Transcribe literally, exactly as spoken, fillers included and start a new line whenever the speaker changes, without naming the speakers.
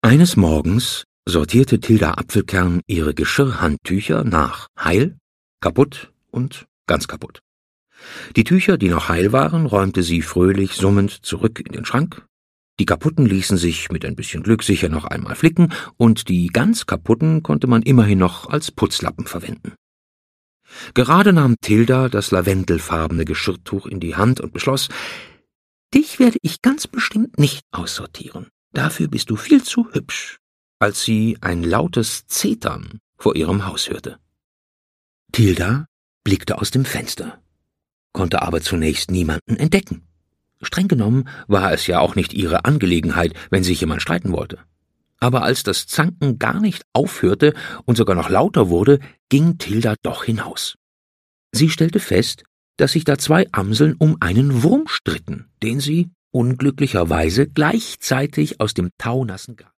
Eines Morgens sortierte Tilda Apfelkern ihre Geschirrhandtücher nach heil, kaputt und ganz kaputt. Die Tücher, die noch heil waren, räumte sie fröhlich summend zurück in den Schrank. Die kaputten ließen sich mit ein bisschen Glück sicher noch einmal flicken, und die ganz kaputten konnte man immerhin noch als Putzlappen verwenden. Gerade nahm Tilda das lavendelfarbene Geschirrtuch in die Hand und beschloss: »Dich werde ich ganz bestimmt nicht aussortieren. Dafür bist du viel zu hübsch«, als sie ein lautes Zetern vor ihrem Haus hörte. Tilda blickte aus dem Fenster, konnte aber zunächst niemanden entdecken. Streng genommen war es ja auch nicht ihre Angelegenheit, wenn sich jemand streiten wollte. Aber als das Zanken gar nicht aufhörte und sogar noch lauter wurde, ging Tilda doch hinaus. Sie stellte fest, dass sich da zwei Amseln um einen Wurm stritten, den sie unglücklicherweise gleichzeitig aus dem taunassen Garten